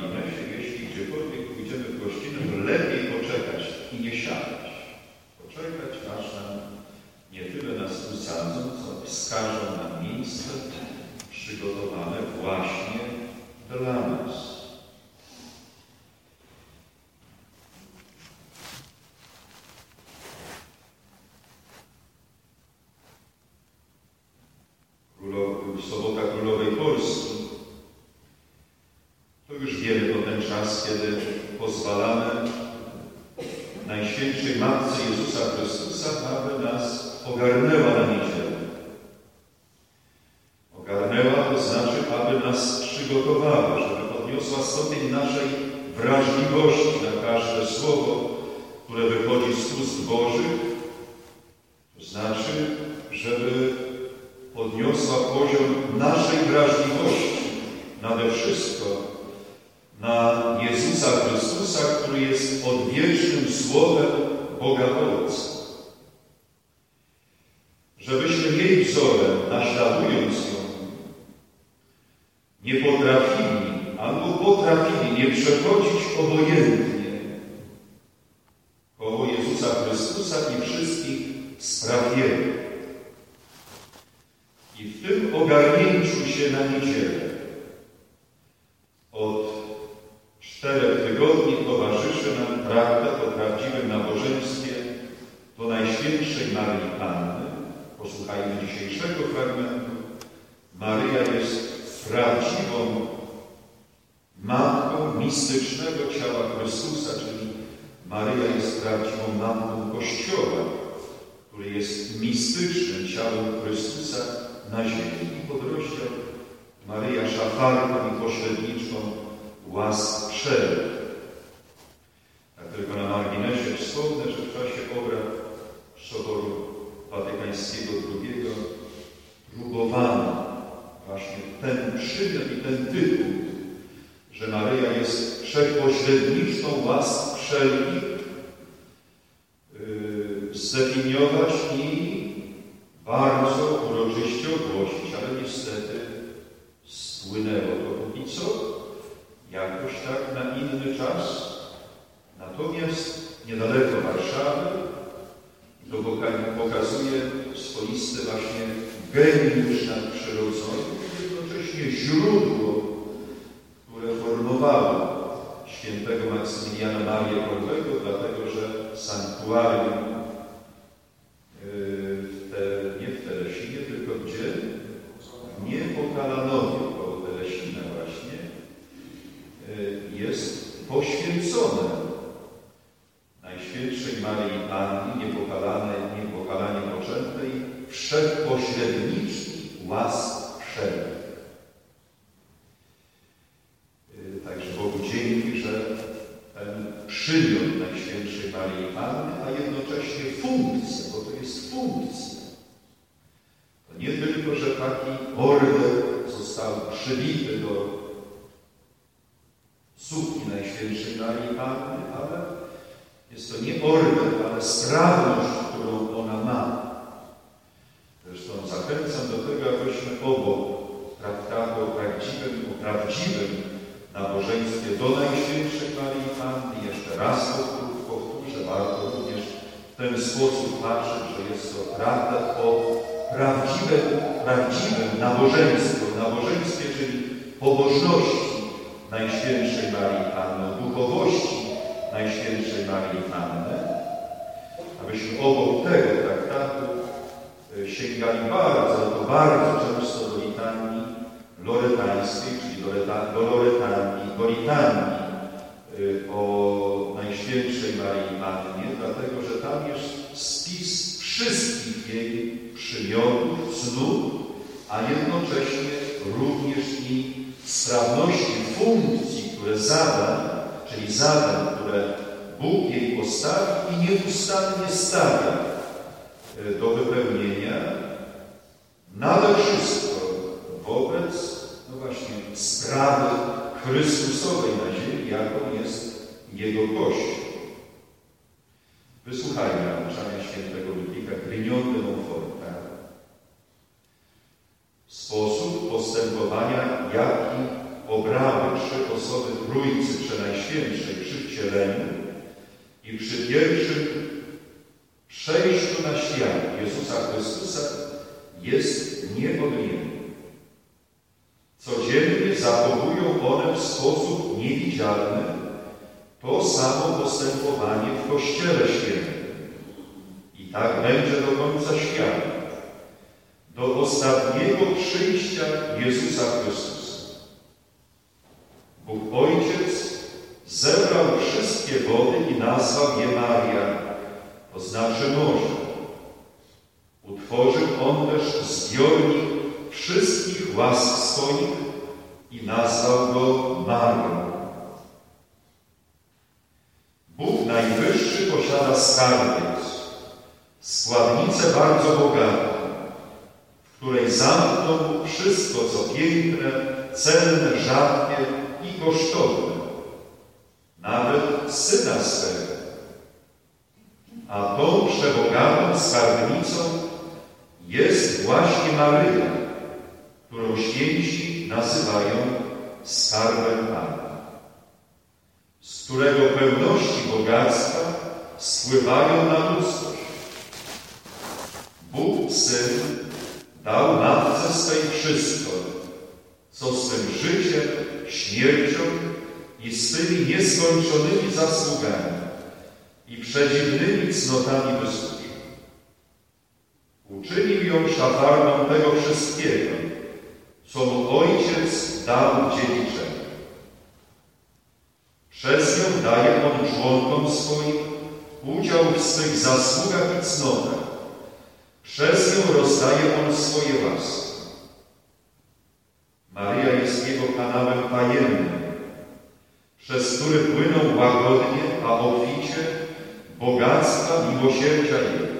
marginesie, jeśli gdziekolwiek pójdziemy w gościnę, lepiej poczekać i nie siadać. Poczekać, aż nam nie tyle nas usadzą, co wskażą nam miejsce przygotowane właśnie dla nas. Sobota Królowej Polski. To już wiemy, to ten czas, kiedy pozwalamy Najświętszej Matce Jezusa Chrystusa, aby nas ogarnęła na niedzielę. Ogarnęła, to znaczy, aby nas przygotowała, żeby podniosła stopień naszej wrażliwości na każde słowo, które wychodzi z ust Bożych. To znaczy, żeby podniosła poziom naszej wrażliwości nade wszystko na Jezusa Chrystusa, który jest odwiecznym Słowem Boga Ojca. Żebyśmy jej wzorem, naśladując ją, nie potrafili albo potrafili nie przechodzić obojętnie koło Jezusa Chrystusa i wszystkich spraw Jego. I w tym ogarnięciu się na niedzielę od 4 tygodni towarzyszy nam traktat o prawdziwym nabożeństwie do Najświętszej Maryi Panny. Posłuchajmy dzisiejszego fragmentu. Maryja jest prawdziwą matką mistycznego ciała Chrystusa, czyli Maryja jest prawdziwą matką Kościoła, który jest mistycznym ciałem Chrystusa na ziemi. I podrozdział Maryja szafarką i pośredniczką łask wszelkich. Tak tylko na marginesie wspomnę, że w czasie obrad Soboru Watykańskiego II próbowano właśnie ten przymiot i ten tytuł, że Maryja jest wszechpośredniczką łask wszelkich, zdefiniować i bardzo uroczyście ogłosić, ale niestety spłynęło to póki co jakoś tak na inny czas. Natomiast niedaleko Warszawy, to pokazuje swoiste właśnie geniusz nadprzyrodzony, jednocześnie źródło, które formowało świętego Maksymiliana Marię Kolbego, dlatego że sanktuarium nie w Telesinie, tylko gdzie? Nie po Kalanowie, koło Telesina właśnie, jest poświęcone Najświętszej Maryi Pannie, niepokalanie poczętej, wszechpośredniczki łask wszelkich. Także Bogu dzięki, że ten przymiot Najświętszej Maryi Panny, a jednocześnie funkcja, bo to jest funkcja. To nie tylko, że taki order został przybity do sukni Najświętszej Maryi Panny, ale jest to nie order, ale sprawność, którą ona ma. Zresztą zachęcam do tego, abyśmy obok traktatu o prawdziwym nabożeństwie do Najświętszej Maryi Panny, jeszcze raz powtórzę, warto również w ten sposób patrzeć, że jest to traktat o prawdziwym nabożeństwie, czyli pobożności Najświętszej Maryi Panny, o duchowości Najświętszej Maryi Panny, abyśmy obok tego traktatu sięgali bardzo często do litanii loretańskiej, czyli do litanii o Najświętszej Maryi Pannie, dlatego że tam jest spis wszystkich jej przymiotów, cnót, a jednocześnie również i sprawności funkcji, zadań, które Bóg jej postawi i nieustannie stawia do wypełnienia, nade wszystko wobec, właśnie, sprawy Chrystusowej na ziemi, jaką jest Jego Kościół. Wysłuchajmy nauczania świętego Ludwika Grignon de Montforta. Sposób postępowania, jaki obrał obrały trzy osoby Trójcy Przenajświętszej przy wcieleniu i przy pierwszym przejściu na świat Jezusa Chrystusa jest nieodmienny. Codziennie zachowują one w sposób niewidzialny to samo postępowanie w Kościele Świętym. I tak będzie do końca świata, do ostatniego przyjścia Jezusa Chrystusa. Bóg Ojciec zebrał wszystkie wody i nazwał je Maria, to znaczy morze. Utworzył On też zbiornik wszystkich łask swoich i nazwał go Marią. Bóg Najwyższy posiada skarbiec, składnicę bardzo bogatą, w której zamknął wszystko, co piękne, cenne, rzadkie i kosztowne, nawet Syna swego. A tą przebogatą skarbnicą jest właśnie Maryja, którą święci nazywają skarbem Pana, z którego pełności bogactwa spływają na ludzkość. Bóg Syn dał Matce swej wszystko, co z tym życiem, śmiercią i z tymi nieskończonymi zasługami i przedziwnymi cnotami wysłużył. Uczynił ją szafarną tego wszystkiego, co mu Ojciec dał dziedziczeniu. Przez nią daje On członkom swoim udział w swych zasługach i cnotach. Przez nią rozdaje On swoje łaski. Maryja jest Jego kanałem tajemnym, przez który płyną łagodnie, a obficie bogactwa miłosierdzia Jego.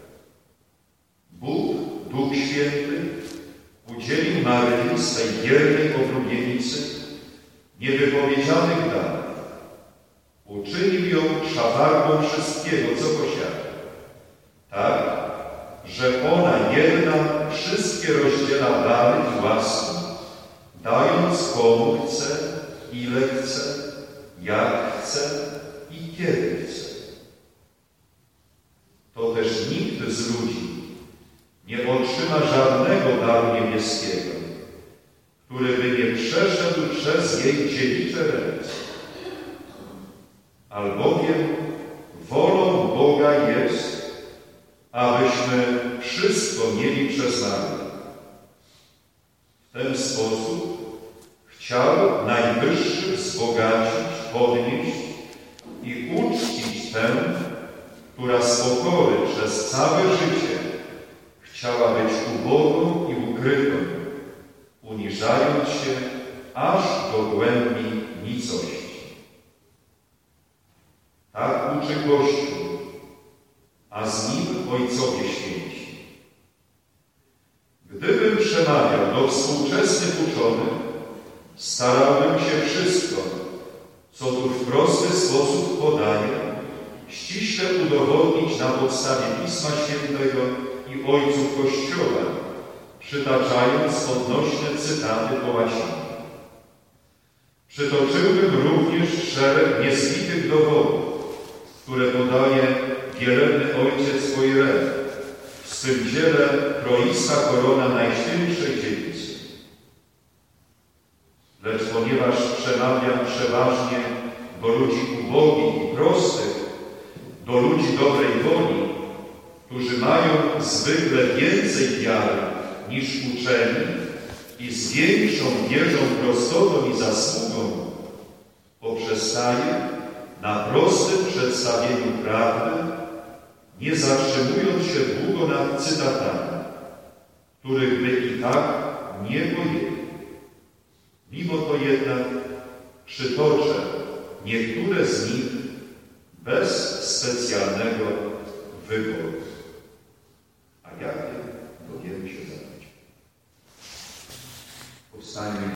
Bóg, Duch Święty, udzielił Maryi, swej wiernej oblubienicy, niewypowiedzianych darów. Uczynił ją szafarką wszystkiego, co posiada, tak, że ona jedna wszystkie rozdziela dary i łaski, dając komu chce, ile chce, jak chce i kiedy chce. To też nikt z ludzi nie otrzyma żadnego daru niebieskiego, który by nie przeszedł przez jej dziewicze ręce. Albowiem wolą Boga jest, abyśmy wszystko mieli przez Maryję. W ten sposób chciał Najwyższy wzbogacić, podnieść i uczcić tę, która z pokory przez całe życie chciała być ubogą i ukrytą, uniżając się aż do głębi nicości. Tak uczy Kościół, a z nim ojcowie święci. Gdybym przemawiał do współczesnych uczonych, starałbym się wszystko, co tu w prosty sposób podaję, ściśle udowodnić na podstawie Pisma Świętego i ojców Kościoła, przytaczając odnośne cytaty po łacinie. Przytoczyłbym również szereg niezwitych dowodów, które podaje wielebny ojciec Wojrek w swym dziele Troista Korona Najświętszej Dziewicy. Lecz ponieważ przemawiam przeważnie do ludzi ubogich i prostych, do ludzi dobrej woli, którzy mają zwykle więcej wiary niż uczeni i z większą wierzą, prostotą i zasługą, poprzestaję na prostym przedstawieniu prawdy, nie zatrzymując się długo nad cytatami, których by i tak nie pojęli. Mimo to jednak przytoczę niektóre z nich bez specjalnego wyboru. A jakie dowiemy się za chwilę. Powstańmy.